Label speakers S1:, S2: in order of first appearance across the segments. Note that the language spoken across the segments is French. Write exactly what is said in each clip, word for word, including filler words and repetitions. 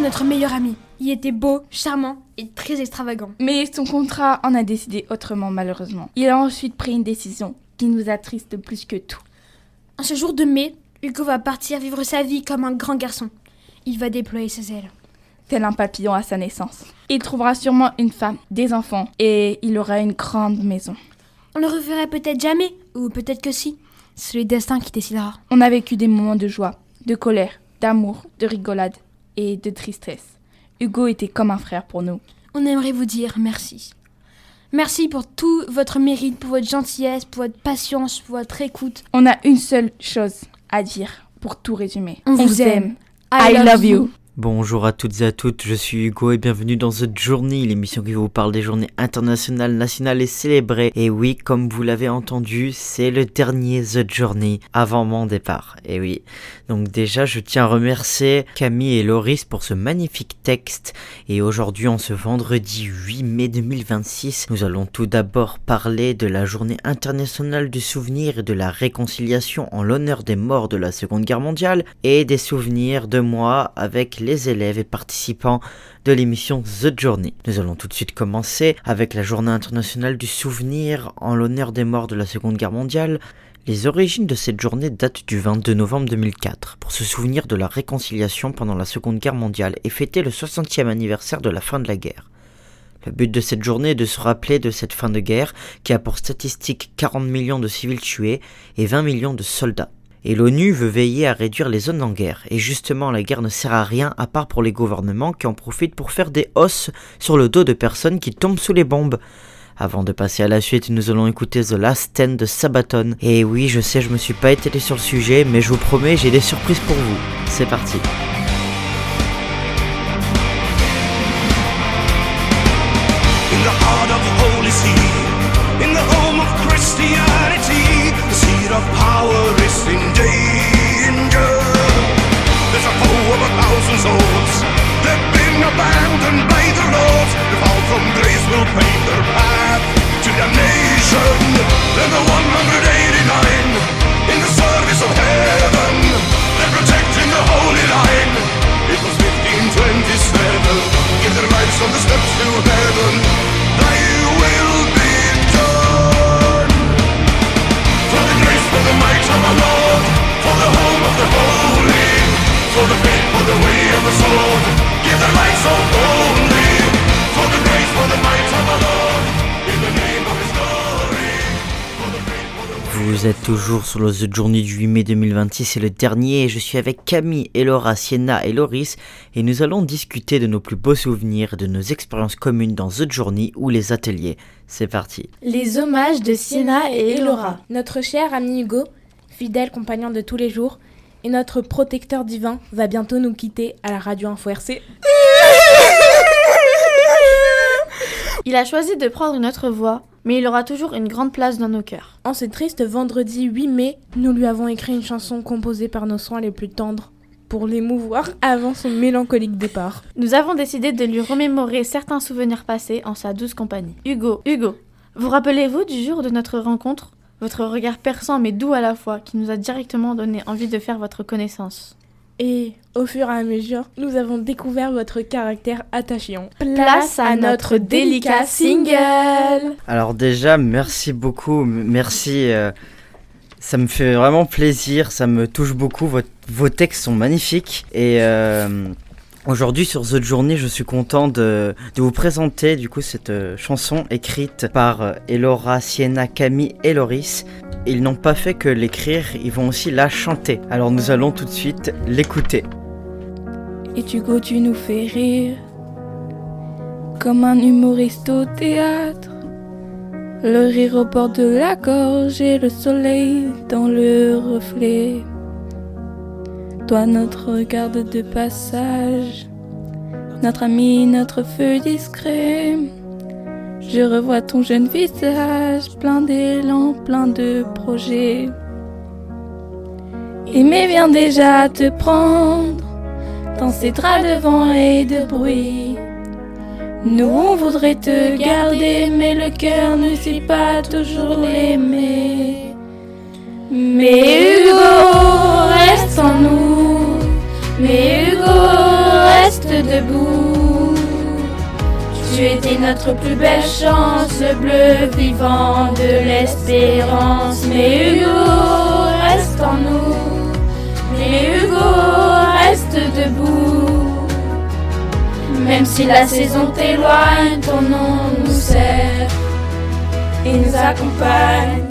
S1: notre meilleur ami. Il était beau, charmant et très extravagant.
S2: Mais son contrat en a décidé autrement malheureusement. Il a ensuite pris une décision qui nous attriste plus que tout.
S1: En ce jour de mai, Hugo va partir vivre sa vie comme un grand garçon. Il va déployer ses ailes.
S2: Tel un papillon à sa naissance. Il trouvera sûrement une femme, des enfants et il aura une grande maison.
S1: On le reverra peut-être jamais, ou peut-être que si. C'est le destin qui décidera.
S2: On a vécu des moments de joie, de colère, d'amour, de rigolade et de tristesse. Hugo était comme un frère pour nous.
S1: On aimerait vous dire merci. Merci pour tout votre mérite, pour votre gentillesse, pour votre patience, pour votre écoute.
S2: On a une seule chose à dire pour tout résumer.
S1: On, On vous aime.
S2: aime. I, I love you.
S3: Bonjour à toutes et à toutes, je suis Hugo et bienvenue dans The Journey, l'émission qui vous parle des journées internationales, nationales et célébrées. Et oui, comme vous l'avez entendu, c'est le dernier The Journey avant mon départ. Et oui, donc déjà je tiens à remercier Camille et Loris pour ce magnifique texte. Et aujourd'hui, en ce vendredi huit mai deux mille vingt-six, nous allons tout d'abord parler de la journée internationale du souvenir et de la réconciliation en l'honneur des morts de la Seconde Guerre mondiale et des souvenirs de moi avec les élèves et participants de l'émission The Journey. Nous allons tout de suite commencer avec la journée internationale du souvenir en l'honneur des morts de la Seconde Guerre mondiale. Les origines de cette journée datent du vingt-deux novembre deux mille quatre, pour se souvenir de la réconciliation pendant la Seconde Guerre mondiale et fêter le soixantième anniversaire de la fin de la guerre. Le but de cette journée est de se rappeler de cette fin de guerre qui a pour statistique quarante millions de civils tués et vingt millions de soldats. Et l'ONU veut veiller à réduire les zones en guerre. Et justement, la guerre ne sert à rien à part pour les gouvernements qui en profitent pour faire des hausses sur le dos de personnes qui tombent sous les bombes. Avant de passer à la suite, nous allons écouter The Last Stand de Sabaton. Et oui, je sais, je me suis pas étalé sur le sujet, mais je vous promets, j'ai des surprises pour vous. C'est parti.
S4: In the heart of the Holy See, in the home of Christianity, the seed of power is in danger. There's a foe of a thousand swords, they've been abandoned by the Lord. The fall from grace will pave their path to damnation. Then the one hundred eighty-nine in the service of heaven, they're protecting the holy line. It was fifteen twenty-seven, give their lives on the steps to heaven. Thy will be done. For the grace, for the might of our Lord, for the home of the holy, for the faith, for the way of the sword, give their lives so boldly. For the grace, for the might of our Lord, in the name of His glory. For the faith, for the way.
S3: Vous êtes toujours sur le The Journey du huit mai deux mille vingt-six, c'est le dernier et je suis avec Camille, Elora, Sienna et Loris et nous allons discuter de nos plus beaux souvenirs, de nos expériences communes dans The Journey ou les ateliers. C'est parti.
S5: Les hommages de Sienna et Elora. Notre cher ami Hugo, fidèle compagnon de tous les jours et notre protecteur divin, va bientôt nous quitter à la radio Info R C.
S6: Il a choisi de prendre une autre voie, mais il aura toujours une grande place dans nos cœurs.
S5: En ce triste vendredi huit mai, nous lui avons écrit une chanson composée par nos soins les plus tendres pour l'émouvoir avant son mélancolique départ.
S6: Nous avons décidé de lui remémorer certains souvenirs passés en sa douce compagnie. Hugo, Hugo, vous rappelez-vous du jour de notre rencontre ? Votre regard perçant mais doux à la fois qui nous a directement donné envie de faire votre connaissance.
S5: Et au fur et à mesure, nous avons découvert votre caractère attachant.
S6: Place à notre délicat single.
S3: Alors déjà, merci beaucoup, merci, euh, ça me fait vraiment plaisir, ça me touche beaucoup, Vos, vos textes sont magnifiques et euh, aujourd'hui sur The Journey, je suis content de, de vous présenter du coup cette euh, chanson écrite par euh, Elora, Sienna, Camille et Loris. Ils n'ont pas fait que l'écrire, ils vont aussi la chanter. Alors nous allons tout de suite l'écouter.
S2: Et Hugo, tu nous fais rire comme un humoriste au théâtre. Le rire au bord de la gorge et le soleil dans le reflet. Toi, notre garde de passage, notre ami, notre feu discret. Je revois ton jeune visage, plein d'élan, plein de projets. Aimer vient déjà te prendre dans ces draps de vent et de bruit. Nous, on voudrait te garder, mais le cœur ne sait pas toujours l'aimer. Mais Hugo reste en nous, mais Hugo reste debout. Tu étais notre plus belle chance, le bleu vivant de l'espérance. Mais Hugo, reste en nous. Mais Hugo, reste debout. Même si la saison t'éloigne, ton nom nous sert et nous accompagne.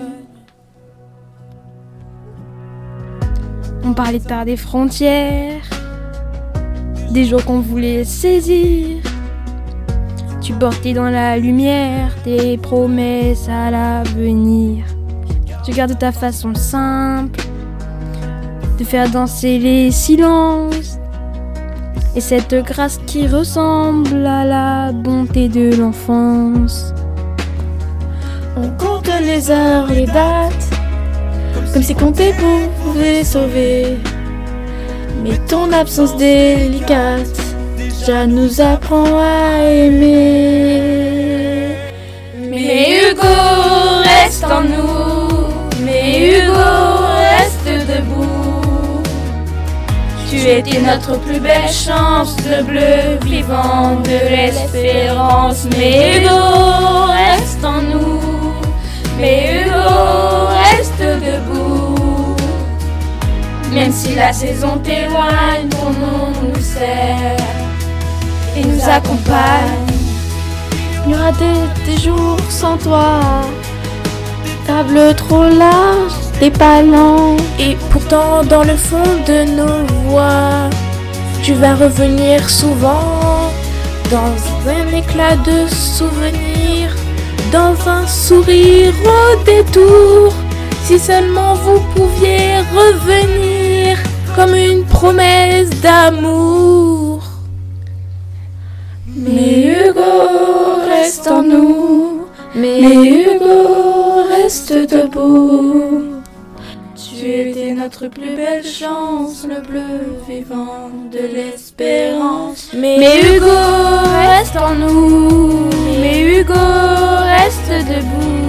S1: On parlait tard des frontières, des jours qu'on voulait saisir. Tu portais dans la lumière tes promesses à l'avenir. Tu gardes ta façon simple de faire danser les silences et cette grâce qui ressemble à la bonté de l'enfance.
S2: On compte les heures, les dates, comme si compter pouvait sauver. Mais ton absence délicate déjà nous apprend à aimer. Mais Hugo, reste en nous. Mais Hugo, reste debout. Tu étais notre plus belle chance, le bleu vivant de l'espérance. Mais Hugo, reste en nous. Mais Hugo, reste debout. Même si la saison t'éloigne, ton nom nous sert et nous accompagne. Il y aura des, des jours sans toi, table trop large, des palans. Et pourtant dans le fond de nos voix, tu vas revenir souvent, dans un éclat de souvenir, dans un sourire au détour. Si seulement vous pouviez revenir, comme une promesse d'amour. Mais Hugo, reste en nous. Mais Hugo, reste debout. Tu étais notre plus belle chance, le bleu vivant de l'espérance. Mais, Mais Hugo, reste en nous. Mais Hugo, reste debout.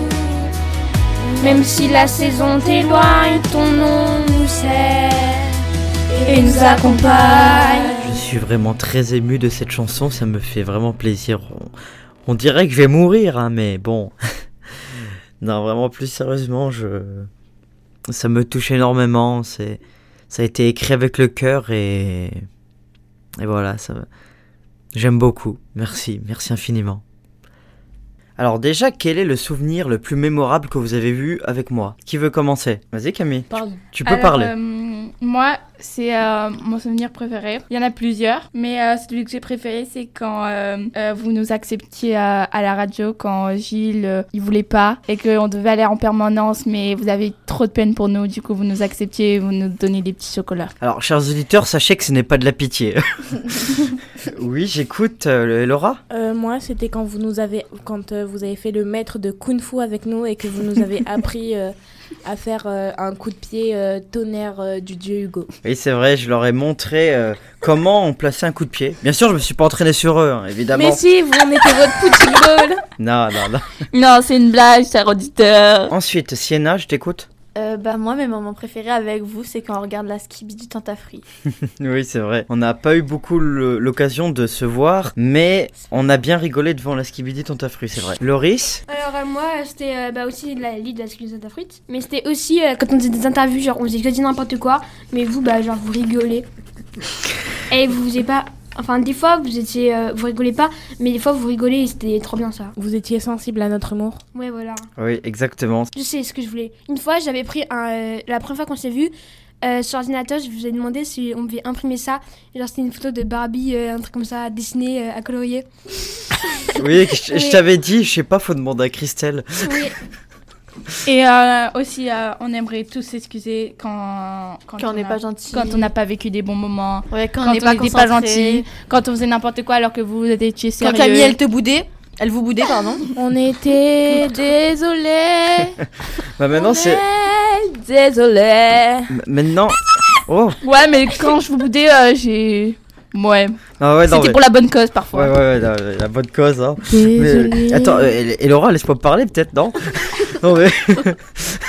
S2: Même si la saison t'éloigne, ton nom nous sert et nous accompagne.
S3: Je suis vraiment très ému de cette chanson, ça me fait vraiment plaisir. On, on dirait que je vais mourir, hein, mais bon. Non, vraiment plus sérieusement, je... ça me touche énormément. C'est... Ça a été écrit avec le cœur et... Et voilà, ça... j'aime beaucoup. Merci, merci infiniment. Alors déjà, quel est le souvenir le plus mémorable que vous avez vu avec moi ? Qui veut commencer ? Vas-y Camille,
S5: Pardon.
S3: tu peux
S2: Alors,
S3: parler.
S2: euh, moi, c'est euh, mon souvenir préféré. Il y en a plusieurs, mais euh, celui que j'ai préféré, c'est quand euh, euh, vous nous acceptiez à, à la radio, quand Gilles, euh, il voulait pas, et qu'on devait aller en permanence, mais vous avez trop de peine pour nous, du coup vous nous acceptiez et vous nous donnez des petits chocolats.
S3: Alors, chers auditeurs, sachez que ce n'est pas de la pitié. Oui, j'écoute. Euh, Laura ?
S5: Euh, moi, c'était quand vous nous avez, quand euh, vous avez fait le maître de Kung Fu avec nous et que vous nous avez appris euh, à faire euh, un coup de pied euh, tonnerre euh, du dieu Hugo.
S3: Oui, c'est vrai, je leur ai montré euh, comment on plaçait un coup de pied. Bien sûr, je me suis pas entraîné sur eux, hein, évidemment.
S5: Mais si, vous en étiez votre petit ball.
S3: Non, non, non.
S2: Non, c'est une blague, cher auditeur.
S3: Ensuite, Sienna, je t'écoute.
S6: Euh, bah moi, mes moments préférés avec vous, c'est quand on regarde la Skibidi Tentafri.
S3: Oui, c'est vrai. On n'a pas eu beaucoup le- l'occasion de se voir, mais on a bien rigolé devant la Skibidi Tentafruit, c'est vrai. Loris ?
S1: Alors euh, moi c'était euh, bah, aussi la lead de la Skibidi Tentafruit, mais c'était aussi euh, quand on faisait des interviews, genre on faisait que dire n'importe quoi, mais vous bah genre vous rigolez. Et vous faisiez pas, enfin des fois vous étiez, euh, vous rigolez pas, mais des fois vous rigolez et c'était trop bien ça.
S5: Vous étiez sensible à notre humour.
S1: Ouais voilà.
S3: Oui, exactement.
S1: Je sais ce que je voulais. Une fois j'avais pris un, euh, la première fois qu'on s'est vu. Euh, sur ordinateur, je vous ai demandé si on pouvait imprimer ça. Genre, c'était une photo de Barbie, euh, un truc comme ça, dessinée, euh, à colorier.
S3: Oui, je,
S1: Oui.
S3: je t'avais dit, je sais pas, faut demander à Christelle.
S1: Oui.
S2: Et euh, aussi, euh, on aimerait tous s'excuser quand, quand,
S6: Quand on n'est
S2: a-
S6: pas gentil.
S2: quand on n'a pas vécu des bons moments,
S6: Ouais, quand,
S2: quand
S6: on n'est
S2: on
S6: pas
S2: n'était pas
S6: concentré.
S2: gentil, quand on faisait n'importe quoi alors que vous étiez
S6: Quand
S2: sérieux.
S6: Camille, elle te boudait. Elle vous boudait, pardon.
S5: On était désolés.
S3: Bah maintenant, c'est...
S5: Désolés.
S3: M- Maintenant... Oh.
S2: Ouais, mais quand je vous boudais, euh, j'ai... Ouais,
S3: Ah ouais, non,
S2: c'était
S3: mais-
S2: pour la bonne cause parfois.
S3: Ouais, ouais, ouais, la, la bonne cause, hein.
S5: Désolé.
S3: Mais, attends, euh, et, et Laura, laisse-moi parler peut-être, non? Non mais...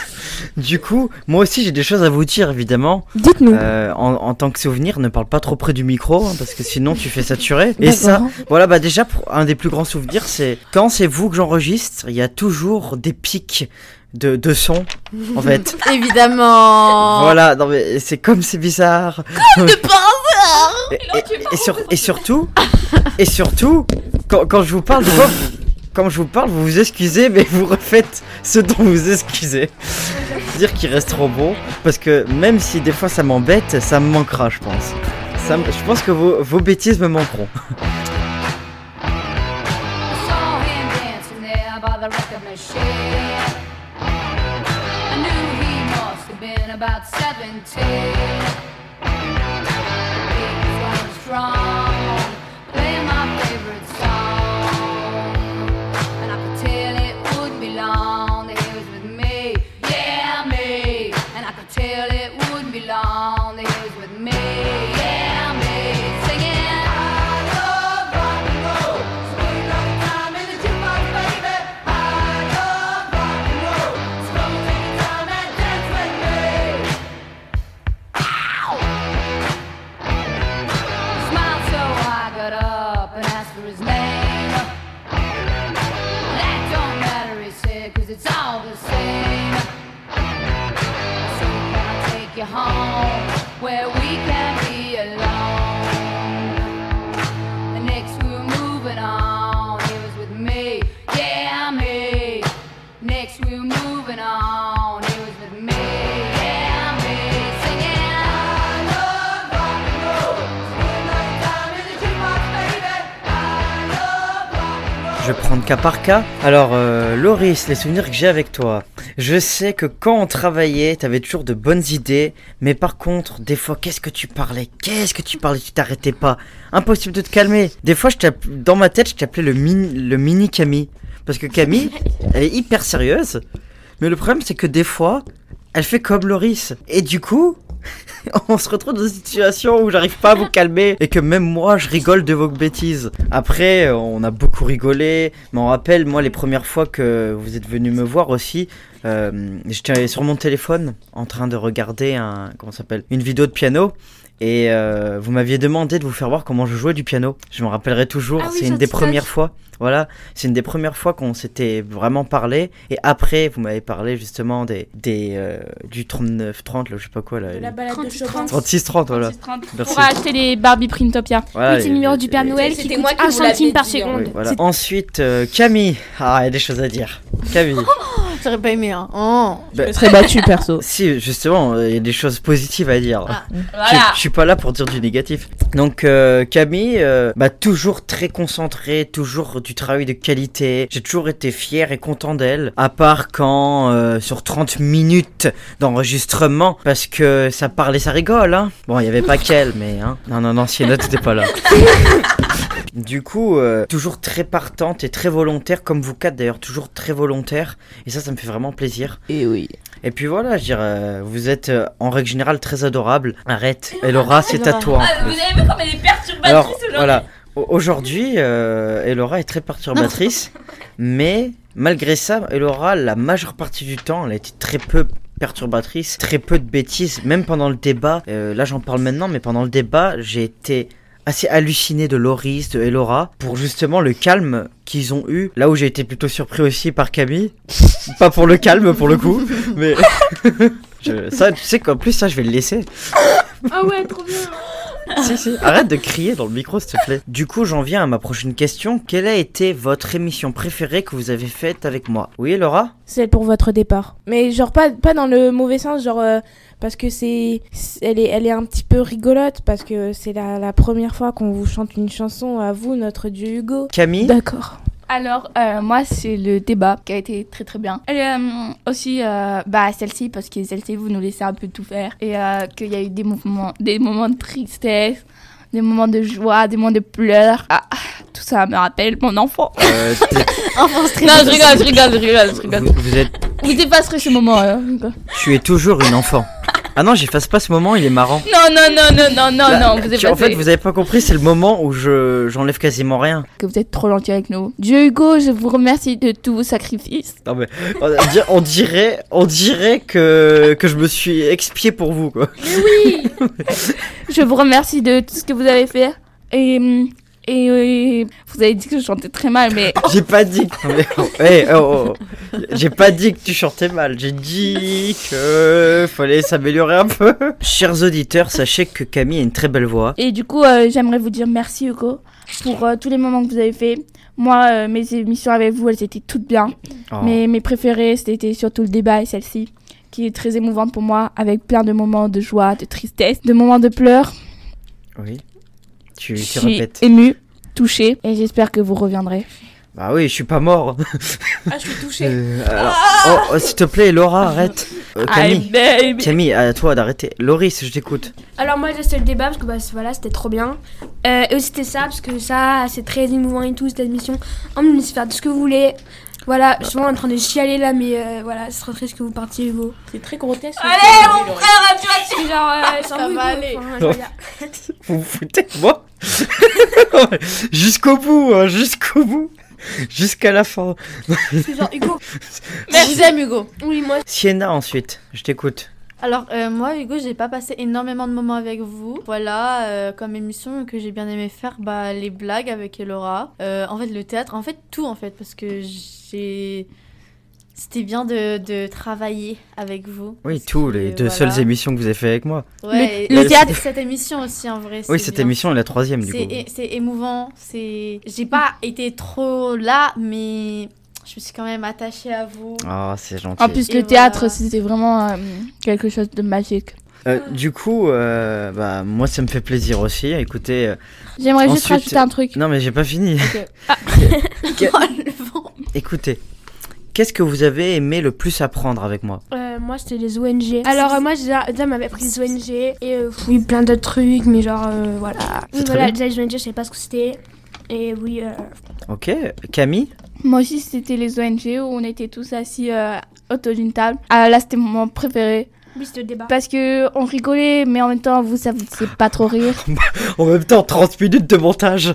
S3: Du coup, moi aussi j'ai des choses à vous dire évidemment.
S5: Dites-nous.
S3: Euh, en, en tant que souvenir, ne parle pas trop près du micro hein, parce que sinon tu fais saturer. Et ça, voilà, bah déjà pour un des plus grands souvenirs, c'est quand c'est vous que j'enregistre, il y a toujours des pics de, de son en fait.
S6: Évidemment.
S3: Voilà, non mais c'est comme c'est bizarre.
S6: Comme de par hasard.
S3: Et, et, et, sur, et surtout, et surtout, quand, quand je vous parle, des fois, quand je vous parle, vous vous excusez, mais vous refaites ce dont vous vous excusez. Dire qu'il reste trop bon, parce que même si des fois ça m'embête, ça me manquera, je pense. Ça, me- je pense que vos, vos bêtises me manqueront.
S7: saw him dancing there by the record machine. I knew he must have been about seventeen. He was going strong, playing my favorite song. And I could tell it wouldn't be long that he was with me, yeah, me. And I could tell it wouldn't be long that he was with me, yeah, me. Singing, I love rock and roll. Swing like time in the jukebox, baby. I love rock and roll. So come and take your time and dance with me. Ow! He smiled so I got up and asked for his name. That don't matter, he said, 'cause it's all the same. So can I take you home where we can be alone? The next we were moving on, he was with me, yeah, me. Next we were moving on, he was with me, yeah, me. Singing, I love rock and roll. Swing like time in the jukebox, baby. I love rock and roll.
S3: Je vais prendre cas par cas. Alors, euh, Loris, les souvenirs que j'ai avec toi. Je sais que quand on travaillait, t'avais toujours de bonnes idées, mais par contre, des fois, qu'est-ce que tu parlais Qu'est-ce que tu parlais Tu t'arrêtais pas. Impossible de te calmer. Des fois, je t'app- dans ma tête, je t'appelais le mini, le mini Camille. Parce que Camille, elle est hyper sérieuse, mais le problème, c'est que des fois, elle fait comme Loris. Et du coup, on se retrouve dans une situation où j'arrive pas à vous calmer et que même moi je rigole de vos bêtises. Après euh, on a beaucoup rigolé, mais on rappelle moi les premières fois que vous êtes venu me voir aussi, euh, j'étais sur mon téléphone en train de regarder un comment ça s'appelle une vidéo de piano. Et euh, vous m'aviez demandé de vous faire voir comment je jouais du piano. Je me rappellerai toujours,
S1: Ah oui,
S3: c'est
S1: sur
S3: une des
S1: TikTok.
S3: premières fois. Voilà, c'est une des premières fois qu'on s'était vraiment parlé. Et après, vous m'avez parlé justement des, des euh, du trente-neuf trente, là, je sais pas quoi là.
S5: De la balade de
S1: trente-six,
S5: Chopin.
S3: trente-six trente, voilà. Merci.
S2: Pour acheter les Barbie Printopia.
S3: Voilà,
S1: Oui, c'est le
S3: et-
S1: numéro du Père
S3: et-
S1: Noël
S5: C'était
S1: qui
S5: moi
S1: coûte
S5: qui
S1: un
S5: vous l'avais
S1: centime par
S5: dit, hein.
S1: seconde.
S3: Oui, voilà. Ensuite, euh, Camille. Ah, il y a des choses à dire. Camille.
S6: J'aurais pas aimé, hein. Oh.
S5: Je me serais battue perso.
S3: Si, justement, euh, il y a des choses positives à dire.
S6: Ah,
S3: Je,
S6: voilà.
S3: je suis pas là pour dire du négatif. Donc, euh, Camille, euh, bah, toujours très concentrée, toujours du travail de qualité. J'ai toujours été fier et content d'elle. À part quand, euh, sur trente minutes d'enregistrement, parce que ça parlait, ça rigole, hein. Bon, il y avait pas qu'elle, mais, hein. Non, non, non, Sienna, t'étais pas là. Du coup, euh, toujours très partante et très volontaire, comme vous quatre d'ailleurs, toujours très volontaire. Et ça, ça me fait vraiment plaisir.
S5: Et oui.
S3: Et puis voilà, je dirais, euh, vous êtes euh, en règle générale très adorable. Arrête. Et Laura, c'est à toi. en plus.
S8: avez vu comme elle est perturbatrice
S3: Alors, voilà. Au- Aujourd'hui, euh, Elora est très perturbatrice. mais malgré ça, Elora, la majeure partie du temps, elle a été très peu perturbatrice, très peu de bêtises. Même pendant le débat, euh, là j'en parle maintenant, mais pendant le débat, j'ai été assez halluciné de Loris, de Elora, pour justement le calme qu'ils ont eu. Là où j'ai été plutôt surpris aussi par Camille. Pas pour le calme, pour le coup, mais... je- ça, tu sais qu'en plus, ça, je vais le laisser.
S1: Ah ouais, trop bien.
S3: Si, si, arrête de crier dans le micro, s'il te plaît. Du coup, j'en viens à ma prochaine question. Quelle a été votre émission préférée que vous avez faite avec moi? Oui, Laura?
S5: Celle pour votre départ. Mais genre pas, pas dans le mauvais sens, genre euh, parce que c'est, c'est- elle est, elle est un petit peu rigolote parce que c'est la, la première fois qu'on vous chante une chanson à vous, notre dieu Hugo.
S3: Camille?
S5: D'accord.
S2: Alors, euh, moi, c'est le débat qui a été très très bien. Et euh, aussi, euh, bah, celle-ci, parce que celle-ci, vous nous laissez un peu tout faire. Et euh, qu'il y a eu des moments, des moments de tristesse, des moments de joie, des moments de pleurs. Ah, tout ça me rappelle mon enfant.
S3: Euh, t'es-
S6: Enfance très
S2: Non, je rigole, je rigole, je rigole, je rigole.
S3: vous, vous êtes...
S2: Vous effacerez ce moment. Hein.
S3: Tu es toujours une enfant. Ah non, j'efface pas ce moment, il est marrant.
S2: Non, non, non, non, non, non,
S3: Là,
S2: non, vous
S3: tu-
S2: effacez.
S3: En fait, vous avez pas compris, c'est le moment où je j'enlève quasiment rien.
S2: Que vous êtes trop gentil avec nous. Dieu Hugo, je vous remercie de tous vos sacrifices.
S3: Non mais on dir- on dirait, on dirait que que je me suis expié pour vous quoi.
S2: Je vous remercie de tout ce que vous avez fait. Et, et, et vous avez dit que je chantais très mal, mais
S3: J'ai pas dit. Que... non, mais- oh, hey, oh, oh. J'ai pas dit que tu chantais mal. J'ai dit que fallait s'améliorer un peu. Chers auditeurs, sachez que Camille a une très belle voix.
S2: et du coup, euh, j'aimerais vous dire merci Hugo pour euh, tous les moments que vous avez fait. Moi, euh, mes émissions avec vous, elles étaient toutes bien.
S3: Oh.
S2: Mais mes préférées, c'était surtout le débat et celle-ci, qui est très émouvante pour moi, avec plein de moments de joie, de tristesse, de moments de pleurs.
S3: Oui. Tu,
S2: Je
S3: tu
S2: suis
S3: répètes.
S2: émue, touchée, et j'espère que vous reviendrez.
S3: Bah oui, je suis pas mort.
S5: Ah, je suis touchée.
S3: Euh, alors, oh, oh, s'il te plaît, Laura, arrête. Euh, Camille,
S2: baby.
S3: Camille, à toi d'arrêter. Loris, je t'écoute.
S1: Alors moi j'ai le débat parce que bah, c- voilà c'était trop bien. Euh, et aussi c'était ça parce que ça c'est très émouvant et tout cette émission. On me laisse faire tout ce que vous voulez. Voilà, je suis vraiment en train de chialer là mais euh, voilà, ce serait triste que vous partiez Hugo.
S5: C'est très grotesque.
S1: Allez mon frère, tu vois, c'est genre euh, c'est un
S5: Ça
S1: peu
S5: va
S1: Hugo,
S5: aller.
S1: enfin, je veux dire.
S3: Vous vous foutez de moi. Jusqu'au bout, hein, jusqu'au bout. Jusqu'à la fin.
S1: C'est genre Hugo.
S5: Je vous aime, Hugo.
S1: Oui moi.
S3: Sienna ensuite, je t'écoute.
S6: Alors, euh, moi, Hugo, j'ai pas passé énormément de moments avec vous. Voilà, euh, comme émission que j'ai bien aimé faire, bah, les blagues avec Elora. Euh, en fait, le théâtre, en fait, tout, en fait, parce que j'ai... C'était bien de, de travailler avec vous.
S3: Oui,
S6: parce
S3: tous
S6: que,
S3: les deux
S6: voilà.
S3: seules émissions que vous avez fait avec moi.
S6: Ouais,
S2: Le-
S6: et
S2: le théâtre-
S6: Cette émission aussi, en vrai.
S3: Oui,
S6: c'est
S3: cette
S6: bien.
S3: émission est la troisième du
S6: C'est
S3: coup.
S6: é- c'est émouvant. C'est... J'ai pas été trop là, mais je me suis quand même attachée à vous.
S3: Ah, c'est gentil.
S2: En plus,
S6: Et
S2: le théâtre,
S6: voilà.
S2: c'était vraiment euh, quelque chose de magique.
S3: Euh, du coup, euh, bah, moi ça me fait plaisir aussi. Écoutez, euh,
S2: J'aimerais juste
S3: Ensuite-
S2: rajouter un truc.
S3: non mais j'ai pas fini. Que-
S6: Oh, le vent.
S3: Écoutez, qu'est-ce que vous avez aimé le plus apprendre avec moi?
S1: Euh, moi c'était les O N G. Alors euh, moi déjà, déjà m'avait appris les O N G et euh, oui plein d'autres trucs mais genre euh, voilà.
S3: C'est
S1: Oui,
S3: très
S1: voilà
S3: bien.
S1: déjà les O N G je savais pas ce que c'était. Et oui euh,
S3: Ok, Camille?
S2: Moi aussi, c'était les O N G où on était tous assis euh, autour d'une table. Ah, là, c'était mon moment préféré.
S1: oui c'était le débat.
S2: Parce que on rigolait, mais en même temps, vous, ça vous faisait pas trop rire.
S3: En même temps, trente minutes de montage.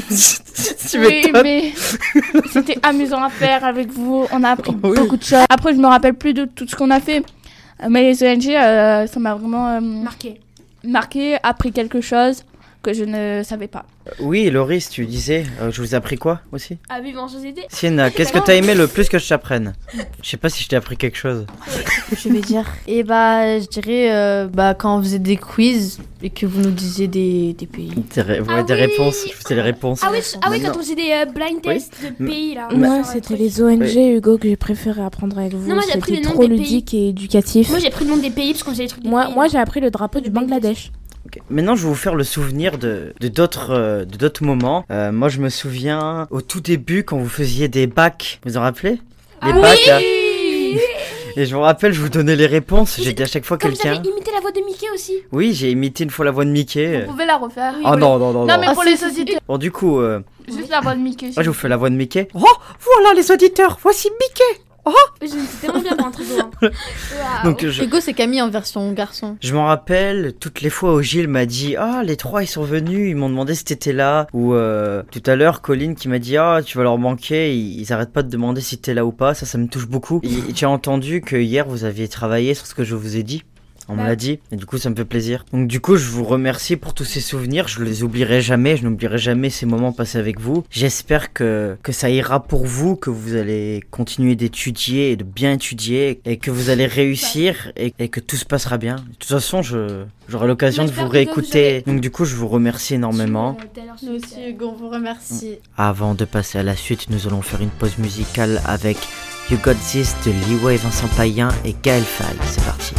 S3: tu
S2: Oui,
S3: m'étonnes.
S2: mais c'était amusant à faire avec vous. On a appris
S3: Oui.
S2: beaucoup de choses. Après, je me rappelle plus de tout ce qu'on a fait. Euh, Mais les O N G, euh, ça m'a vraiment euh,
S1: Marqué.
S2: marqué, appris quelque chose que je ne savais pas.
S3: Oui, Loris, tu disais, euh, je vous ai appris quoi aussi?
S1: À vivre en société.
S3: Sienna, qu'est-ce que t'as aimé le plus que je t'apprenne? Je sais pas si je t'ai appris quelque chose.
S6: Je vais dire. Et bah, je dirais, euh, bah, quand on faisait des quiz et que vous nous disiez des, des pays.
S3: Des, ré- ouais,
S1: Ah
S3: des
S1: oui.
S3: réponses, je faisais les réponses.
S1: Ah oui, ah oui
S3: Maintenant.
S1: quand on faisait des euh, blind tests de pays là.
S5: Moi,
S1: Genre,
S5: c'était
S1: truc.
S5: les O N G, Hugo, que j'ai préféré apprendre avec vous.
S1: Non, moi, j'ai appris
S5: C'était
S1: les noms
S5: trop
S1: des
S5: ludique et éducatif.
S1: Moi j'ai pris le nom des pays parce qu'on faisait des trucs. des
S5: Moi,
S1: pays,
S5: moi
S1: là.
S5: j'ai appris le drapeau du
S1: Le
S5: Bangladesh.
S3: Ok. Maintenant, je vais vous faire le souvenir de de d'autres euh, de d'autres moments. Euh, moi, je me souviens au tout début quand vous faisiez des bacs. Vous vous en rappelez? Les
S1: Ah
S3: bacs, là.
S1: oui.
S3: Et je me rappelle, je vous donnais les réponses.
S1: Mais
S3: J'étais à chaque fois
S1: Comme j'avais
S3: quelqu'un.
S1: imité la voix de Mickey aussi.
S3: Oui, j'ai imité une fois la voix de Mickey.
S2: Vous pouvez la refaire.
S3: Oh non, non, non,
S2: Non,
S3: non.
S2: mais pour les auditeurs,
S3: Bon, du coup, euh,
S2: juste la voix de Mickey.
S3: moi, je vous fais la voix de Mickey. Oh, voilà les auditeurs, voici Mickey.
S1: C'était tellement bien pour un truc hein. Waouh.
S3: Donc, je,
S6: Hugo, c'est Camille en version garçon.
S3: je m'en rappelle toutes les fois où Gilles m'a dit ah les trois ils sont venus, ils m'ont demandé si t'étais là, ou euh, tout à l'heure Colline qui m'a dit ah tu vas leur manquer, ils, ils arrêtent pas de demander si t'es là ou pas, ça ça me touche beaucoup. Et, et tu as entendu que hier vous aviez travaillé sur ce que je vous ai dit. On me l'a dit, et du coup ça me fait plaisir. Donc du coup je vous remercie pour tous ces souvenirs, je les oublierai jamais, je n'oublierai jamais ces moments passés avec vous. J'espère que, que ça ira pour vous, que vous allez continuer d'étudier et de bien étudier, et que vous allez réussir, et, et que tout se passera bien. De toute façon je, j'aurai l'occasion de
S1: J'espère
S3: vous
S1: que vous
S3: réécouter, donc du coup je vous remercie énormément.
S6: Nous aussi, Hugo, on vous remercie.
S3: Avant de passer à la suite, nous allons faire une pause musicale avec You Got This de Liwa et Vincent Payen et Gaël Faye. C'est parti.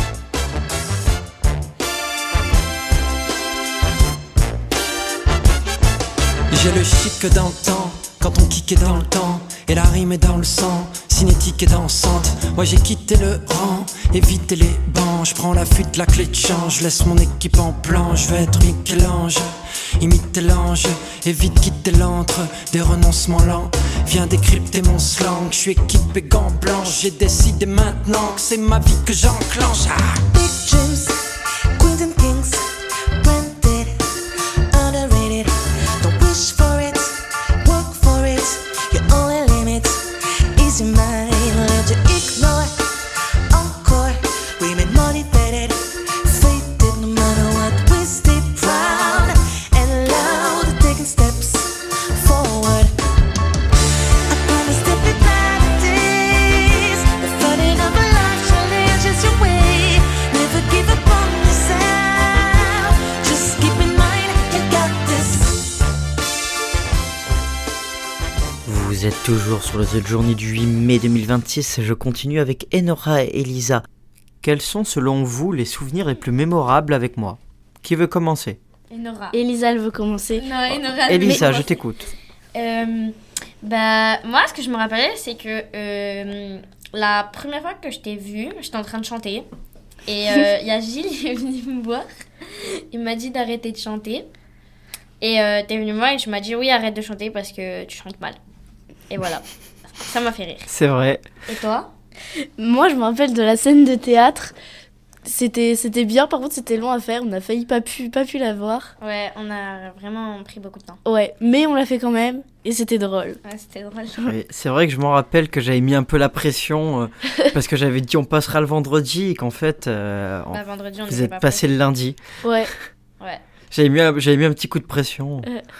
S8: J'ai le chic d'antan, quand on kick est dans le temps, et la rime est dans le sang, cinétique et dansante. Moi j'ai quitté le rang, évité les bancs, je prends la fuite, la clé de change, je laisse mon équipe en plan, je vais être Michel-Ange, imiter l'ange, et vite quitter l'antre, des renoncements lents, viens décrypter mon slang, je suis équipé gants blancs, j'ai décidé maintenant que c'est ma vie que j'enclenche. Ah.
S9: Big juice,
S3: Toujours sur le The Journey du huit mai deux mille vingt-six, je continue avec Enora et Elisa. Quels sont selon vous les souvenirs les plus mémorables avec moi? Qui veut commencer?
S6: Enora.
S2: Elisa, elle veut commencer.
S6: Non, Enora.
S3: Elisa,
S6: mais-
S3: je t'écoute.
S9: Euh, bah, moi, ce que je me rappelais, c'est que euh, la première fois que je t'ai vue, j'étais en train de chanter. Et euh, il y a Gilles, il est venu me voir. Il m'a dit d'arrêter de chanter. Et euh, t'es venu me voir et tu m'as dit oui, arrête de chanter parce que tu chantes mal. Et voilà. Ça m'a fait rire.
S3: C'est vrai.
S9: Et toi?
S2: Moi, je me rappelle de la scène de théâtre. C'était, c'était bien, par contre, c'était long à faire. On a failli pas pu, pas pu la voir.
S9: Ouais, on a vraiment pris beaucoup de temps.
S2: Ouais, mais on l'a fait quand même. Et c'était drôle.
S9: Ouais, c'était drôle.
S3: Oui, c'est vrai que je m'en rappelle que j'avais mis un peu la pression euh, parce que j'avais dit on passera le vendredi et qu'en fait euh,
S9: Bah, vendredi, on
S3: vous
S9: n'était
S3: êtes
S9: pas
S3: passé le lundi.
S2: Ouais.
S9: Ouais.
S3: J'avais mis, un, j'avais mis un petit coup de pression.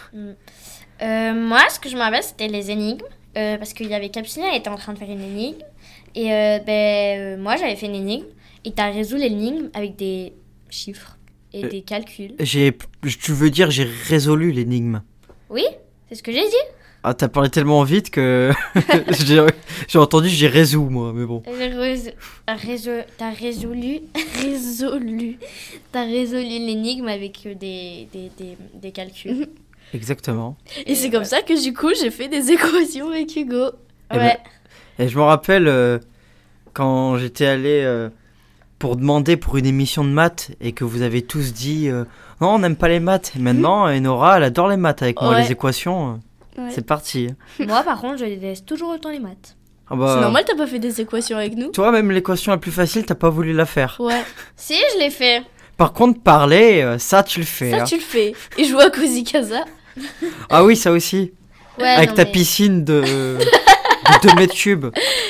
S9: Euh, moi, ce que je me rappelle, c'était les énigmes. Euh, parce qu'il y avait Capucine, elle était en train de faire une énigme. Et euh, ben, euh, moi, j'avais fait une énigme. Et t'as résolu l'énigme avec des chiffres et
S3: Euh,
S9: des calculs.
S3: J'ai, tu veux dire j'ai résolu l'énigme?
S9: Oui, c'est ce que j'ai dit.
S3: Ah, t'as parlé tellement vite que j'ai, j'ai entendu j'ai résolu moi, mais bon.
S9: J'ai rés- résol- T'as résolu, résolu, t'as résolu l'énigme avec euh, des, des, des, des calculs.
S3: Exactement.
S2: Et c'est comme ça que du coup, j'ai fait des équations avec Hugo.
S3: Eh
S9: Ouais.
S3: Et je me rappelle euh, quand j'étais allé euh, pour demander pour une émission de maths et que vous avez tous dit euh, non, on n'aime pas les maths. Et maintenant, Enora, elle adore les maths avec moi,
S2: Ouais.
S3: les équations. euh,
S2: Ouais.
S3: C'est parti.
S9: Moi, par contre, je déteste toujours autant les maths.
S3: Ah bah,
S2: C'est normal, t'as pas fait des équations avec nous?
S3: toi, même l'équation la plus facile, t'as pas voulu la faire.
S2: Ouais.
S9: Si, je l'ai fait.
S3: Par contre, parler, euh, ça, tu le fais.
S2: Ça,
S3: hein.
S2: tu le fais. Et jouer à Cozy Casa.
S3: Ah oui, ça aussi.
S9: Ouais,
S3: avec
S9: non,
S3: ta
S9: mais-
S3: piscine de, de deux mètres cubes.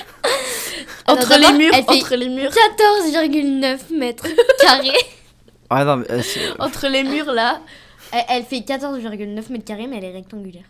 S2: Entre
S9: d'abord,
S2: les murs,
S9: elle fait-
S2: entre les murs.
S9: quatorze virgule neuf mètres carrés.
S3: Ah non, mais, euh, c'est-
S2: Entre les murs, là.
S9: Elle, elle fait quatorze virgule neuf mètres carrés, mais elle est rectangulaire.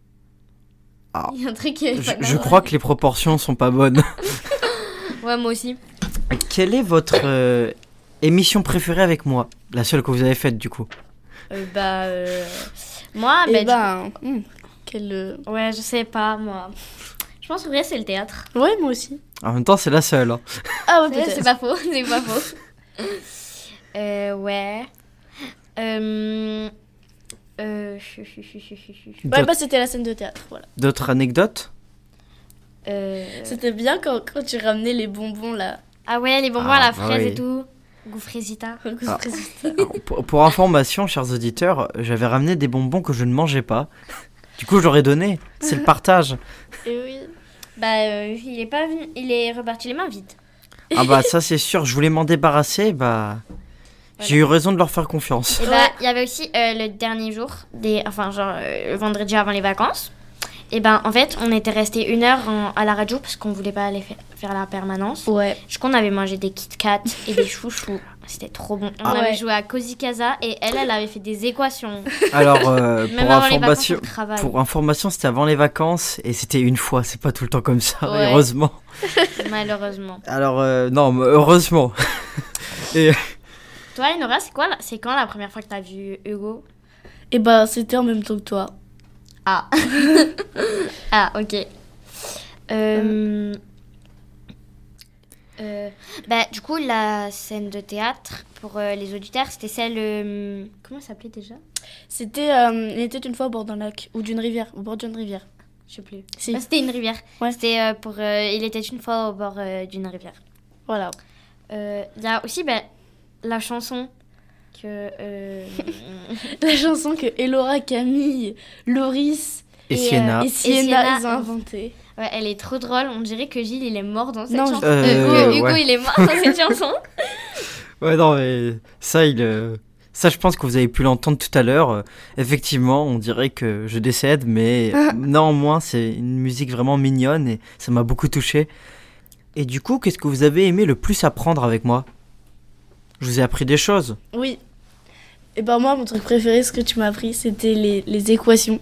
S3: Ah.
S9: Il y a un truc qui est
S3: je,
S9: pas
S3: je
S9: grave.
S3: crois que les proportions sont pas bonnes.
S9: Ouais, moi aussi.
S3: Quelle est votre euh, émission préférée avec moi? La seule que vous avez faite, du coup.
S9: Euh, bah, euh, moi,
S2: Et
S9: bah,
S2: ben. hmm, quel. euh,
S9: du- ouais, je sais pas, moi. Je pense que vrai, c'est le théâtre.
S2: Ouais, moi aussi.
S3: En même temps, c'est la seule. hein.
S2: Ah ouais,
S9: Ouais,
S2: peut-être.
S9: c'est pas faux, c'est pas faux. euh, ouais. Euh. Euh. chu- chu- chu- chu- chu- chu-
S2: Ouais,
S3: D'autres-
S2: bah c'était la scène de théâtre, voilà.
S3: D'autres anecdotes?
S9: euh,
S2: C'était bien quand, quand tu ramenais les bonbons, là.
S9: Ah ouais, les bonbons
S3: Ah,
S9: à la
S3: bah
S9: fraise
S3: oui.
S9: et tout. Goût fraisita.
S3: Ah. Alors, pour, pour information, chers auditeurs, j'avais ramené des bonbons que je ne mangeais pas. Du coup, je leur ai donné. C'est le partage.
S2: Et oui.
S9: Bah, euh, il est pas venu, il est reparti les mains vides.
S3: Ah bah ça, c'est sûr. Je voulais m'en débarrasser. Bah, j'ai eu raison de leur faire confiance.
S9: Et bah, il y avait aussi euh, le dernier jour, des, enfin, genre euh, le vendredi avant les vacances. Et ben, en fait, on était resté une heure en- à la radio parce qu'on voulait pas aller fa- faire la permanence.
S2: Ouais.
S9: Du coup, on avait mangé des Kit Kat et des chouchous. C'était trop bon. On
S2: Ah
S9: avait
S2: ouais.
S9: joué à Cozy Casa et elle, elle avait fait des équations.
S3: Alors, euh,
S9: Même
S3: pour
S9: avant les vacances,
S3: information,
S9: on travaille.
S3: pour information, c'était avant les vacances et c'était une fois. C'est pas tout le temps comme ça,
S2: Ouais.
S3: heureusement.
S9: Malheureusement.
S3: Alors, euh, non, mais heureusement. Et
S9: Toi, Enora, c'est quoi, la- c'est quand la première fois que t'as vu Hugo?
S2: Et bah c'était en même temps que toi.
S9: Ah. Ah, ok. Euh... euh, bah, du coup, la scène de théâtre, pour euh, les auditeurs, c'était celle... euh, comment ça s'appelait déjà?
S2: C'était. euh, il était une fois au bord d'un lac. Ou d'une rivière. Au bord d'une rivière.
S9: Je sais plus.
S2: Si.
S9: Ah, c'était une rivière.
S2: Ouais.
S9: C'était euh, pour... euh, il était une fois au bord euh, d'une rivière.
S2: Voilà.
S9: Euh, Il y a aussi bah, la chanson que... euh,
S2: La chanson que Elora, Camille, Loris
S3: Et
S9: Et,
S3: Sienna.
S9: euh,
S2: et Sienna,
S9: Sienna,
S2: ils ont inventé.
S9: ouais, elle est trop drôle. On dirait que Gilles, il est mort dans cette
S2: Non,
S9: chanson.
S3: je- Euh,
S9: Euh, Hugo, Hugo,
S3: ouais.
S9: il est mort dans cette chanson.
S3: Ouais, non, mais ça, il, euh, ça, je pense que vous avez pu l'entendre tout à l'heure. Euh, effectivement, on dirait que je décède, mais néanmoins, c'est une musique vraiment mignonne et ça m'a beaucoup touché. Et du coup, qu'est-ce que vous avez aimé le plus apprendre avec moi? Je vous ai appris des choses.
S2: Oui. Et ben moi, mon truc préféré, ce que tu m'as appris, c'était les, les équations.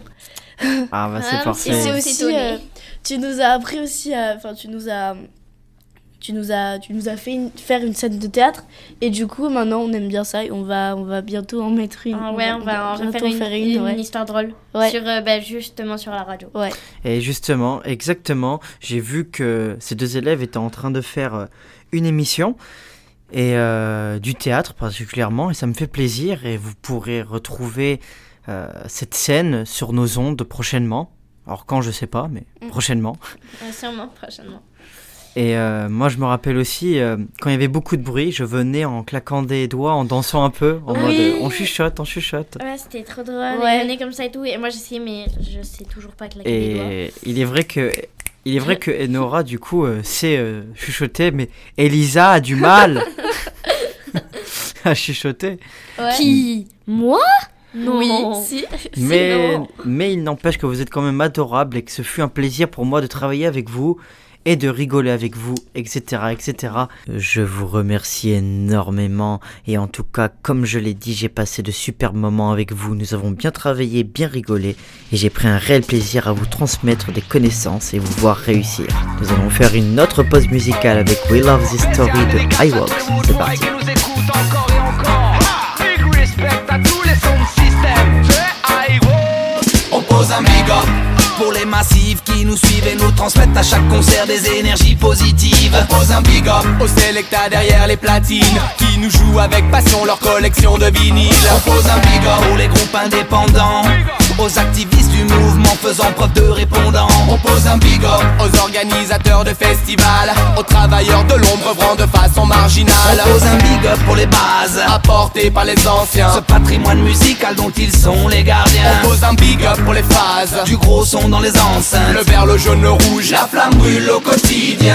S3: Ah, bah, c'est
S9: Ah,
S3: parfait.
S2: Et c'est
S9: Ouais.
S2: aussi,
S9: S'étonner.
S2: euh, tu nous as appris aussi, à- enfin tu nous as
S10: tu nous as, tu nous as fait une, faire une scène de théâtre. Et du coup, maintenant, on aime bien ça. Et on va, on va bientôt en mettre une.
S9: Ah ouais, on va en
S10: bientôt
S9: faire une,
S10: faire
S9: une,
S10: une, ouais.
S9: une histoire drôle.
S10: Ouais.
S9: Sur, euh, bah, justement sur la radio.
S10: Ouais.
S3: Et justement, exactement, j'ai vu que ces deux élèves étaient en train de faire euh, une émission, et euh, du théâtre particulièrement, et ça me fait plaisir, et vous pourrez retrouver euh, cette scène sur nos ondes prochainement. Alors quand, je sais pas, mais
S9: Mm.
S3: prochainement.
S9: Ouais, sûrement, prochainement.
S3: Et euh, moi, je me rappelle aussi, euh, quand il y avait beaucoup de bruit, je venais en claquant des doigts, en dansant un peu, en
S9: Oui.
S3: mode euh, on chuchote, on chuchote.
S9: Ouais, c'était trop drôle.
S10: Ouais.
S9: Ouais. On est comme ça et tout. Et moi, j'essayais, mais je sais toujours pas claquer les doigts.
S3: Et il est vrai que, il est vrai que Enora, du coup, euh, sait euh, chuchoter, mais Elisa a du mal à chuchoter.
S10: Ouais.
S9: Qui Moi Non.
S10: Oui.
S9: Si.
S3: Mais,
S9: non.
S3: mais il n'empêche que vous êtes quand même adorable et que ce fut un plaisir pour moi de travailler avec vous et de rigoler avec vous, et cetera, et cetera. Je vous remercie énormément et en tout cas, comme je l'ai dit, j'ai passé de superbes moments avec vous. Nous avons bien travaillé, bien rigolé et j'ai pris un réel plaisir à vous transmettre des connaissances et vous voir réussir. Nous allons faire une autre pause musicale avec We Love This Story de iWalks. C'est parti.
S11: On pose un big up pour les massifs qui nous suivent et nous transmettent à chaque concert des énergies positives. On pose un big up aux Selecta derrière les platines qui nous jouent avec passion leur collection de vinyles. On pose un big up pour les groupes indépendants, aux activistes du mouvement faisant preuve de répondants. On pose un big up aux organisateurs de festivals, aux travailleurs de l'ombre œuvrant de façon marginale. On pose un big up pour les bases apportées par les anciens, ce patrimoine musical dont ils sont les gardiens. On pose un big up pour les phases du gros son dans les enceintes, le vert, le jaune, le rouge, la flamme brûle au quotidien.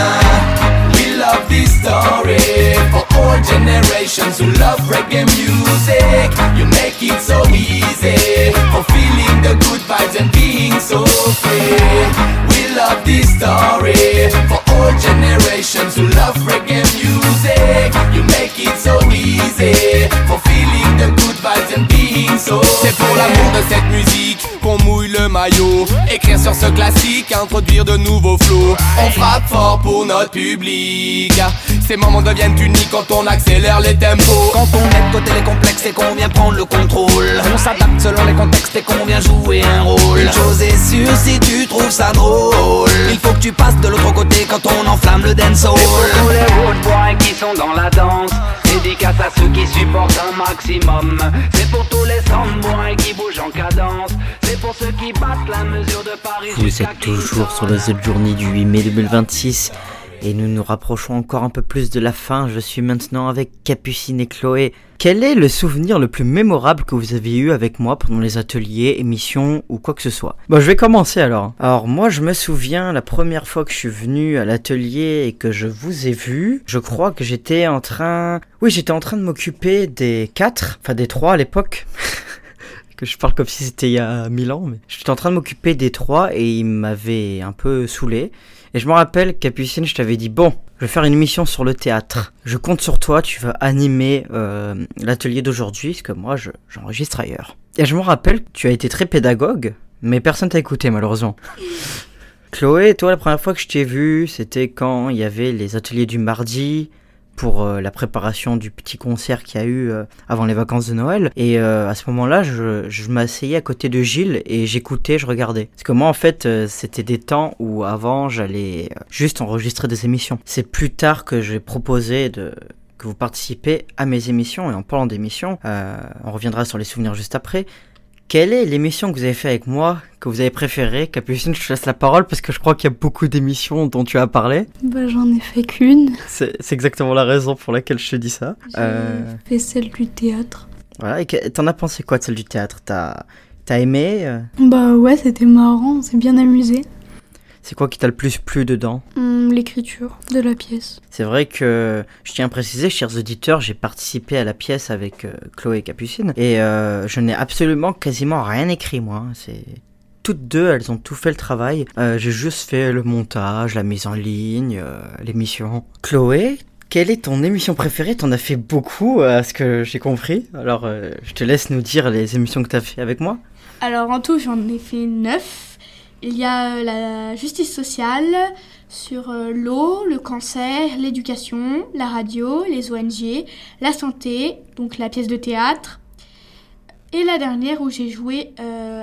S11: We love this story for all generations who love reggae music. You make it so easy for feeling the good vibes and being so free. We love this story for all generations who love reggae music. You make it so easy for feeling the good vibes and being so free. C'est pour l'amour de cette musique qu'on mouille le maillot, écrire sur ce classique, introduire de nouveaux flots. On frappe fort pour notre public. Ces moments deviennent uniques quand on accélère les tempos. Quand on met de côté les complexes et qu'on vient prendre le contrôle, on s'adapte selon les contextes et qu'on vient jouer un rôle. Une chose est sûre, si tu trouves ça drôle, il faut que tu passes de l'autre côté quand on enflamme le dancehall. C'est pour tous les road boys qui sont dans la danse, dédicace à ceux qui supportent un maximum. C'est pour tous les soundboys qui bougent en cadence. C'est pour ceux qui battent la mesure de Paris.
S3: Vous êtes toujours sur le The Journey du huit mai deux mille vingt-six et nous nous rapprochons encore un peu plus de la fin. Je suis maintenant avec Capucine et Chloé. Quel est le souvenir le plus mémorable que vous avez eu avec moi pendant les ateliers, émissions ou quoi que ce soit? Bon, je vais commencer alors. Alors moi, je me souviens la première fois que je suis venu à l'atelier et que je vous ai vu, je crois que j'étais en train... Oui, j'étais en train de m'occuper des quatre, enfin des trois à l'époque. Que je parle comme si c'était il y a mille ans, mais j'étais en train de m'occuper des trois et il m'avait un peu saoulé. Et je me rappelle, Capucine, je t'avais dit, bon, je vais faire une émission sur le théâtre. Je compte sur toi, tu vas animer euh, l'atelier d'aujourd'hui, parce que moi, je, j'enregistre ailleurs. Et je me rappelle que tu as été très pédagogue, mais personne t'a écouté, malheureusement. Chloé, toi, la première fois que je t'ai vu, c'était quand il y avait les ateliers du mardi, pour euh, la préparation du petit concert qu'il y a eu euh, avant les vacances de Noël. Et euh, à ce moment-là, je, je m'asseyais à côté de Gilles et j'écoutais, je regardais. Parce que moi, en fait, euh, c'était des temps où avant, j'allais euh, juste enregistrer des émissions. C'est plus tard que j'ai proposé de... que vous participez à mes émissions. Et en parlant d'émissions, euh, on reviendra sur les souvenirs juste après. Quelle est l'émission que vous avez fait avec moi, que vous avez préférée? Capucine, je te laisse la parole parce que je crois qu'il y a beaucoup d'émissions dont tu as parlé.
S12: Bah, j'en ai fait qu'une.
S3: C'est, c'est exactement la raison pour laquelle je te dis ça.
S12: J'ai
S3: Euh,
S12: fait celle du théâtre.
S3: Voilà, et que- t'en as pensé quoi de celle du théâtre? T'as, t'as aimé euh,
S12: Bah ouais, c'était marrant, on s'est bien amusé.
S3: C'est quoi qui t'a le plus plu dedans?
S12: Hum, l'écriture de la pièce.
S3: C'est vrai que, je tiens à préciser, chers auditeurs, j'ai participé à la pièce avec euh, Chloé et Capucine, et euh, je n'ai absolument quasiment rien écrit, moi. hein. C'est... Toutes deux, elles ont tout fait le travail. Euh, j'ai juste fait le montage, la mise en ligne, euh, l'émission. Chloé, quelle est ton émission préférée? T'en as fait beaucoup, à ce que j'ai compris. Alors, euh, je te laisse nous dire les émissions que t'as fait avec moi.
S13: Alors en tout, j'en ai fait neuf. Il y a euh, la justice sociale, sur euh, l'eau, le cancer, l'éducation, la radio, les O N G, la santé, donc la pièce de théâtre, et la dernière où j'ai joué euh,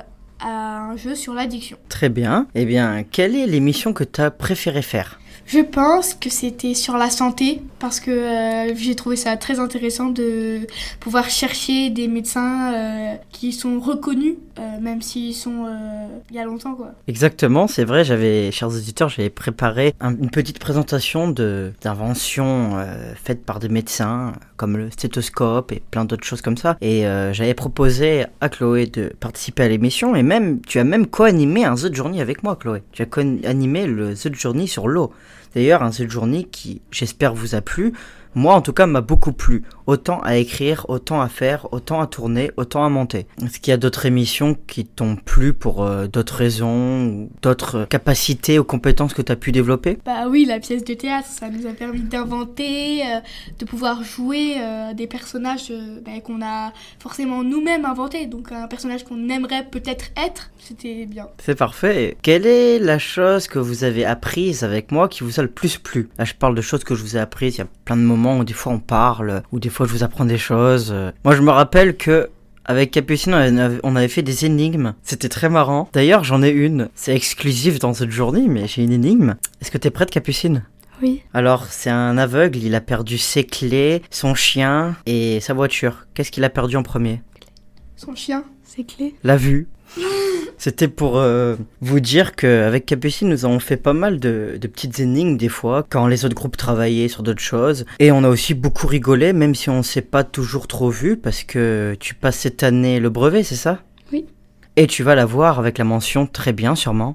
S13: à un jeu sur l'addiction.
S3: Très bien. Eh bien, quelle est l'émission que tu as préféré faire ?
S13: Je pense que c'était sur la santé parce que euh, j'ai trouvé ça très intéressant de pouvoir chercher des médecins euh, qui sont reconnus, euh, même s'ils sont euh, il y a longtemps, quoi.
S3: Exactement, c'est vrai, j'avais, chers auditeurs, j'avais préparé un, une petite présentation de, d'inventions euh, faites par des médecins, comme le stéthoscope et plein d'autres choses comme ça. Et euh, j'avais proposé à Chloé de participer à l'émission, et même, tu as même co-animé un The Journey avec moi, Chloé. Tu as co-animé le The Journey sur l'eau. D'ailleurs, un The Journey qui, j'espère, vous a plu. Moi, en tout cas, m'a beaucoup plu. Autant à écrire, autant à faire, autant à tourner, autant à monter. Est-ce qu'il y a d'autres émissions qui t'ont plu pour euh, d'autres raisons ou d'autres capacités ou compétences que tu as pu développer ?
S13: Bah oui, la pièce de théâtre, ça nous a permis d'inventer, euh, de pouvoir jouer euh, des personnages euh, bah, qu'on a forcément nous-mêmes inventés. Donc un personnage qu'on aimerait peut-être être, c'était bien.
S3: C'est parfait. Quelle est la chose que vous avez apprise avec moi qui vous a le plus plu ? Là, je parle de choses que je vous ai apprises. Il y a plein de moments où des fois on parle, où des fois je vous apprends des choses. Moi, je me rappelle que avec Capucine, on avait fait des énigmes. C'était très marrant. D'ailleurs, j'en ai une. C'est exclusif dans cette journée, mais j'ai une énigme. Est-ce que t'es prête, Capucine ?
S12: Oui.
S3: Alors, c'est un aveugle. Il a perdu ses clés, son chien et sa voiture. Qu'est-ce qu'il a perdu en premier ?
S13: Son chien.
S12: Ses clés.
S3: La vue. C'était pour euh, vous dire qu'avec Capucine, nous avons fait pas mal de, de petites énigmes des fois, quand les autres groupes travaillaient sur d'autres choses. Et on a aussi beaucoup rigolé, même si on ne s'est pas toujours trop vu, parce que tu passes cette année le brevet, c'est ça ?
S12: Oui.
S3: Et tu vas l'avoir avec la mention très bien, sûrement.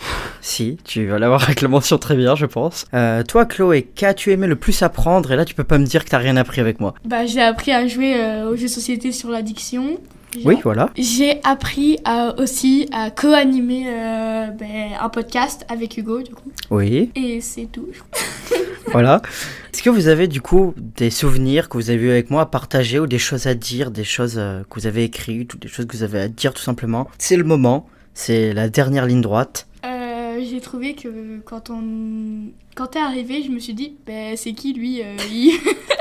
S3: Si, tu vas l'avoir avec la mention très bien, je pense. Euh, toi, Chloé, qu'as-tu aimé le plus apprendre ? Et là, tu peux pas me dire que t'as rien appris avec moi.
S13: Bah, j'ai appris à jouer euh, aux jeux de société sur l'addiction. J'ai
S3: Oui, voilà.
S13: J'ai appris à, aussi à co-animer euh, ben, un podcast avec Hugo, du coup.
S3: Oui.
S13: Et c'est tout.
S3: Voilà. Est-ce que vous avez du coup des souvenirs que vous avez eu avec moi à partager ou des choses à dire, des choses euh, que vous avez écrites ou des choses que vous avez à dire tout simplement ? C'est le moment, c'est la dernière ligne droite.
S13: Euh, j'ai trouvé que quand on quand t'es arrivé, je me suis dit, ben c'est qui lui euh, il...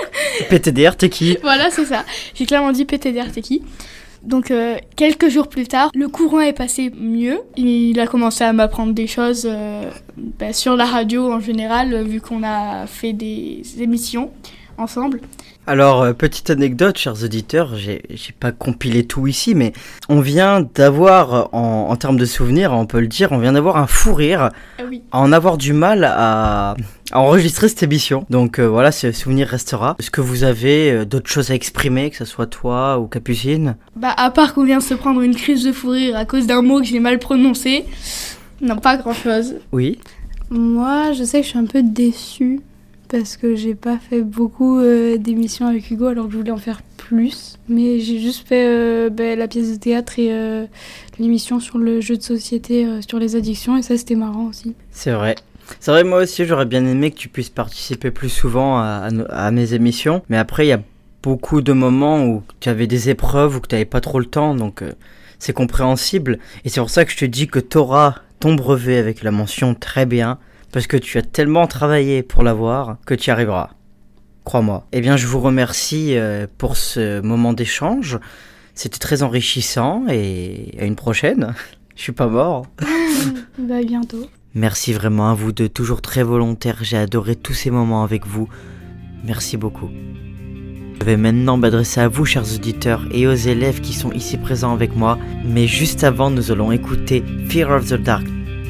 S3: P T D R, t'es qui ?
S13: Voilà, c'est ça. J'ai clairement dit P T D R, t'es qui ? Donc euh, quelques jours plus tard, le courant est passé mieux. Il a commencé à m'apprendre des choses euh, bah, sur la radio en général, euh, vu qu'on a fait des émissions ensemble.
S3: Alors, euh, petite anecdote, chers auditeurs, j'ai, j'ai pas compilé tout ici, mais on vient d'avoir, en, en termes de souvenirs, on peut le dire, on vient d'avoir un fou rire,
S13: Ah oui.
S3: à en avoir du mal à, à enregistrer cette émission. Donc euh, voilà, ce souvenir restera. Est-ce que vous avez euh, d'autres choses à exprimer, que ce soit toi ou Capucine ?
S13: Bah à part qu'on vient de se prendre une crise de fou rire à cause d'un mot que j'ai mal prononcé, non, pas grand-chose.
S3: Oui.
S12: Moi, je sais que je suis un peu déçue parce que j'ai pas fait beaucoup euh, d'émissions avec Hugo alors que je voulais en faire plus. Mais j'ai juste fait euh, bah, la pièce de théâtre et euh, l'émission sur le jeu de société euh, sur les addictions et ça c'était marrant aussi.
S3: C'est vrai. C'est vrai, moi aussi j'aurais bien aimé que tu puisses participer plus souvent à, à, à mes émissions. Mais après il y a beaucoup de moments où tu avais des épreuves ou que tu n'avais pas trop le temps. Donc euh, c'est compréhensible. Et c'est pour ça que je te dis que tu auras ton brevet avec la mention très bien. Parce que tu as tellement travaillé pour l'avoir que tu y arriveras. Crois-moi. Eh bien, je vous remercie euh, pour ce moment d'échange. C'était très enrichissant et à une prochaine. Je suis pas mort.
S12: Bah, bientôt.
S3: Merci vraiment à vous deux, toujours très volontaires. J'ai adoré tous ces moments avec vous. Merci beaucoup. Je vais maintenant m'adresser à vous, chers auditeurs, et aux élèves qui sont ici présents avec moi. Mais juste avant, nous allons écouter Fear of the Dark.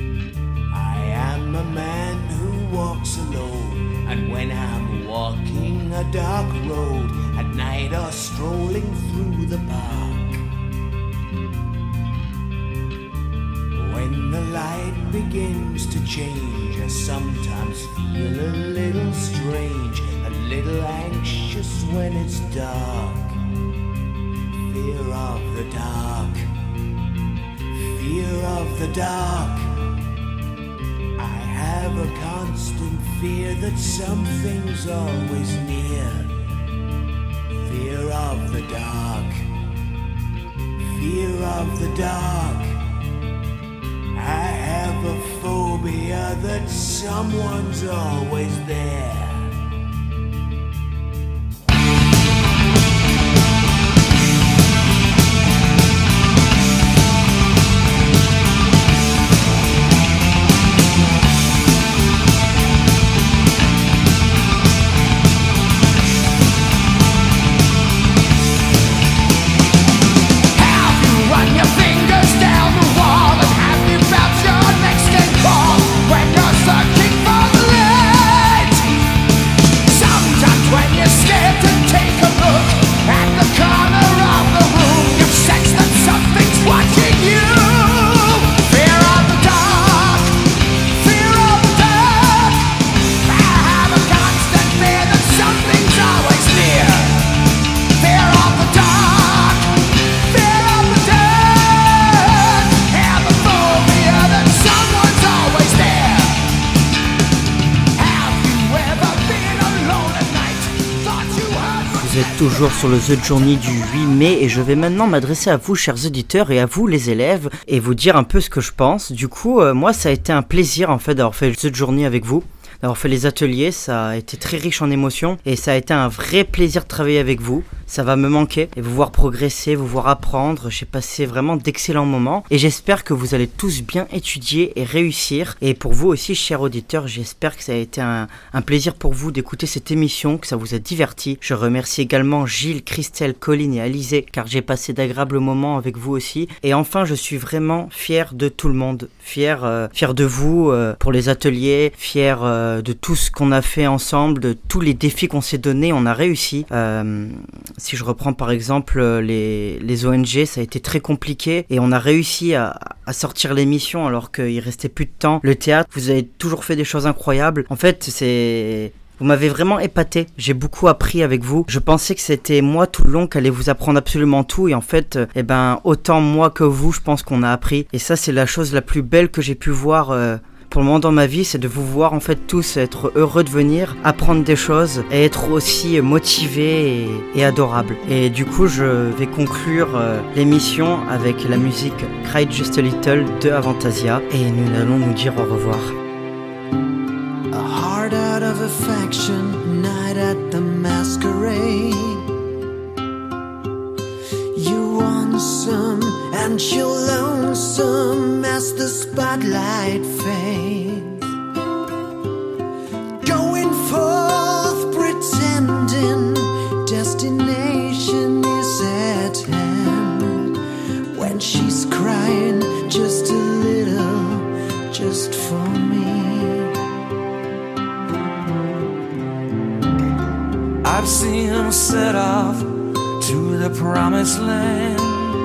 S4: A dark road at night or strolling through the park. When the light begins to change, I sometimes feel a little strange, a little anxious when it's dark. Fear of the dark, fear of the dark. I have a constant fear that something's always near. Fear of the dark, fear of the dark. I have a phobia that someone's always there.
S3: Toujours sur le The Journey du huit mai et je vais maintenant m'adresser à vous chers auditeurs et à vous les élèves et vous dire un peu ce que je pense. Du coup euh, moi ça a été un plaisir en fait d'avoir fait The Journey avec vous, d'avoir fait les ateliers, ça a été très riche en émotions et ça a été un vrai plaisir de travailler avec vous. Ça va me manquer et vous voir progresser, vous voir apprendre. J'ai passé vraiment d'excellents moments et j'espère que vous allez tous bien étudier et réussir. Et pour vous aussi, chers auditeurs, j'espère que ça a été un, un plaisir pour vous d'écouter cette émission, que ça vous a diverti. Je remercie également Gilles, Christelle, Colline et Alizé car j'ai passé d'agréables moments avec vous aussi. Et enfin, je suis vraiment fier de tout le monde, fier, euh, fier de vous euh, pour les ateliers, fier euh, de tout ce qu'on a fait ensemble, de tous les défis qu'on s'est donnés. On a réussi. Euh, Si je reprends par exemple les, les O N G, ça a été très compliqué et on a réussi à, à sortir l'émission alors qu'il restait plus de temps. Le théâtre, vous avez toujours fait des choses incroyables. En fait, c'est... Vous m'avez vraiment épaté, j'ai beaucoup appris avec vous. Je pensais que c'était moi tout le long qui allait vous apprendre absolument tout et en fait, eh ben, autant moi que vous, je pense qu'on a appris. Et ça, c'est la chose la plus belle que j'ai pu voir euh, pour le moment dans ma vie, c'est de vous voir en fait tous être heureux de venir, apprendre des choses et être aussi motivés et, et adorables. Et du coup, je vais conclure euh, l'émission avec la musique Cry Just a Little de Avantasia et nous allons nous dire au revoir.
S14: A heart out of affection, night at the masquerade. You want some and you're lonesome as the spotlight fades. Going forth pretending destination is at hand. When she's crying just a little, just for me.
S11: I've seen them set off to the promised land,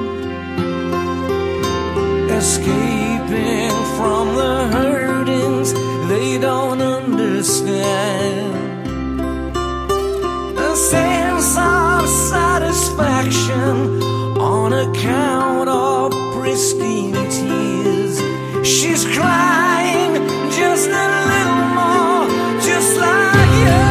S11: escaping from the hurtings they don't understand. A sense of satisfaction on account of pristine tears. She's crying just a little more, just like you.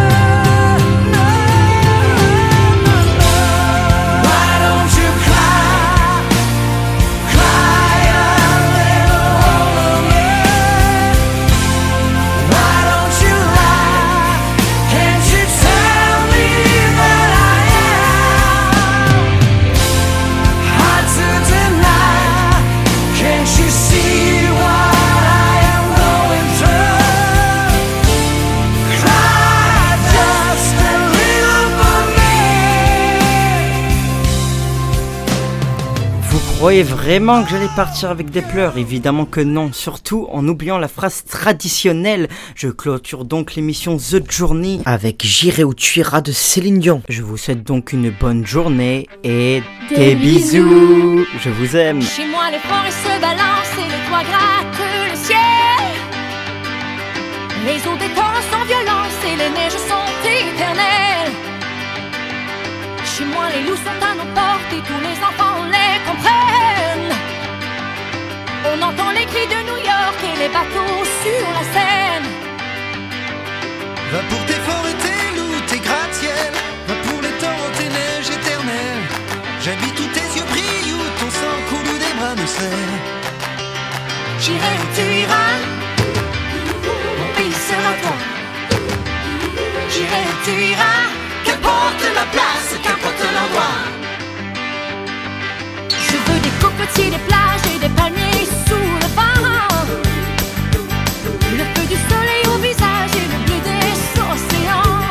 S3: Vous croyez vraiment que j'allais partir avec des pleurs? Évidemment que non, surtout en oubliant la phrase traditionnelle. Je clôture donc l'émission The Journey avec J'irai où tu iras de Céline Dion. Je vous souhaite donc une bonne journée et des, des bisous. bisous. Je vous aime.
S15: Chez moi les forêts se balancent et le toit gratte le ciel. Les eaux des torrents sans violence et les neiges sont éternelles. Chez moi les loups sont à nos portes et tous les enfants les comprennent. On entend les cris de New York et les bateaux sur la Seine.
S14: Va pour tes forêts, tes loups, tes gratte-ciel. Va pour les torrents, tes neiges éternelles. J'habite où tes yeux brillent, où ton sang coule, où des bras me serrent.
S15: tu iras, qu'importe la place, qu'importe l'endroit. Je veux des cocotiers, des plages et des palmiers sous le vent. Le feu du soleil au visage et le bleu des océans.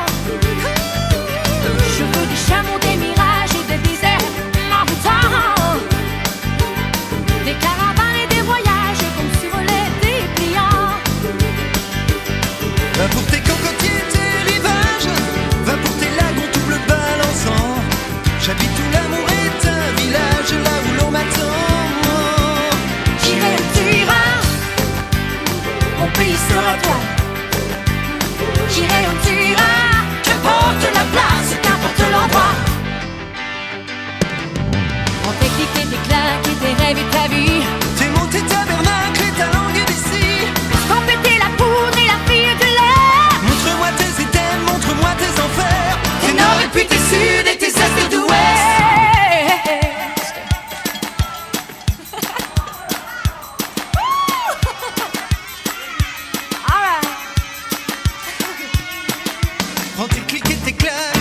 S15: Je veux des chameaux, des mirages et des déserts envoûtants. Des caravanes et des voyages comme sur les dépliants.
S14: Va pour tes cocotiers, tes rivages, va pour tes lagons tout bleu balançant. J'habite où l'amour est un village, là où l'on m'attend.
S15: J'irai où tu iras, mon pays sera toi. J'irai où tu iras, qu'importe la place, qu'importe l'endroit. On tes clics et tes claques et tes rêves et ta vie.
S14: Tes mots, tes tabernacles et ta langue d'ici.
S15: Sans péter la poudre et la fille de l'air.
S14: Montre-moi tes items, montre-moi tes enfers.
S15: Tes nord et puis tes sud et tes est et d'ouest.
S14: Prends tes clics et tes claques